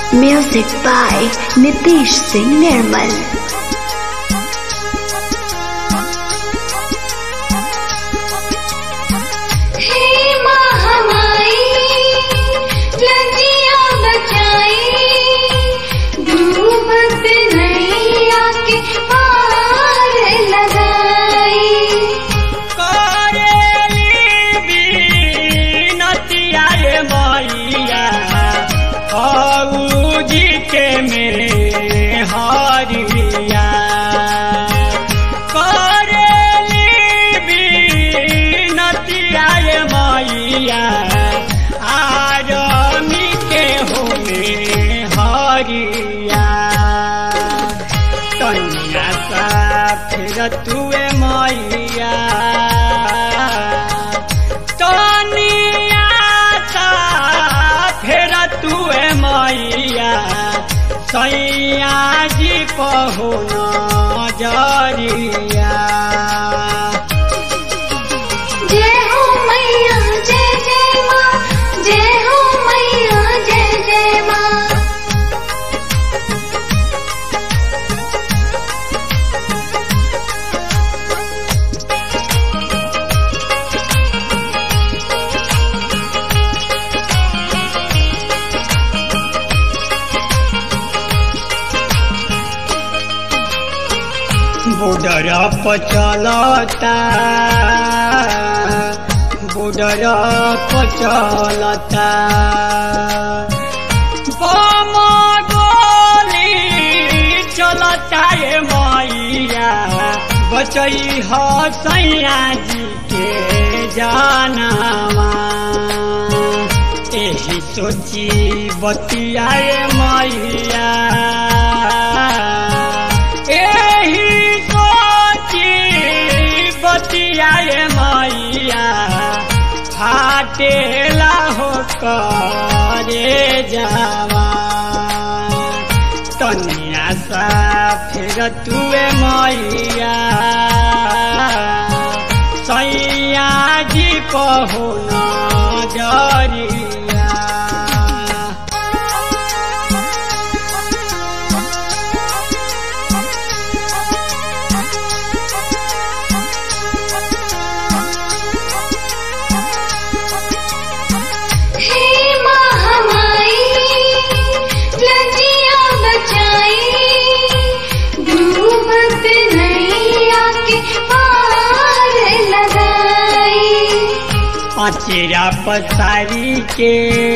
Music by Nitish Singh Nirmal. तुए मैया तनिया सा फेर तुए मैया सैया जी कहू नजरिया। जय हो मैया जय जय माँ, जय हो मैया जय जय माँ। बॉर्डर पर चलता बॉर्डर पर चलता बम गोली चलता ये मैया बचई हो सैया जी के जानवा यही सोची बतिया ये मैया बतियाए मैया फाटेला हो करे जावा तनिया सा फिर तुए मैया सैया जी कहू नजरिया। अचेरा पसारी के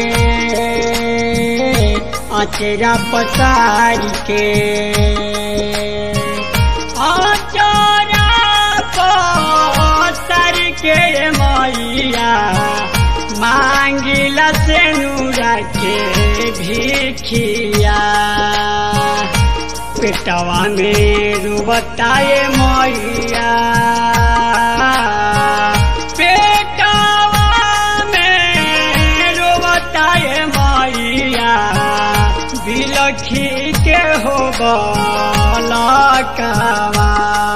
अचेरा पसारी के अचेरा पसारी के मैया मांगिला से नूरा के भिखिया पेटवा में रुबताए मैया बिलखी के हो बलकवा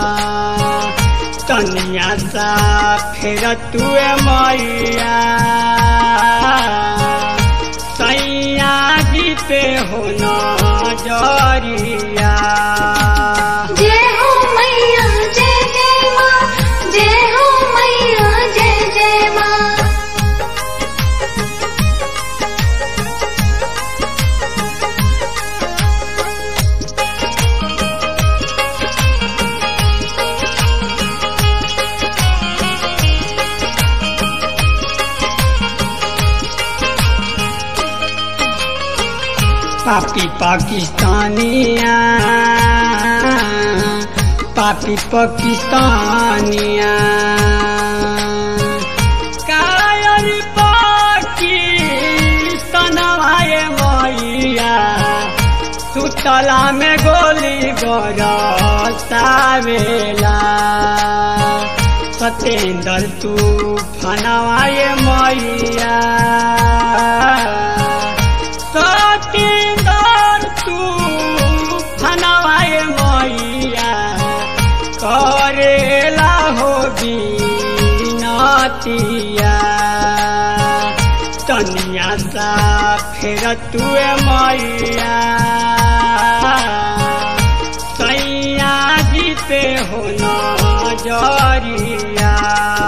तनिया सा फिर तुए मैया सैया जी पे हो नजरिया। जय हो मैया जय जय माँ, जय हो मैया जय जय माँ। पापी पाकिस्तानिया पापी पाकिस्तानिया कायर पाकिस्तानवाए मैया सुतला में गोली बरसावेला सतेंद्र तूफानवाए मैया तूफानवाए मैया करेला हो बिनतिया तनिया सा फिर तुए मैया सैया जीते हो नजरिया।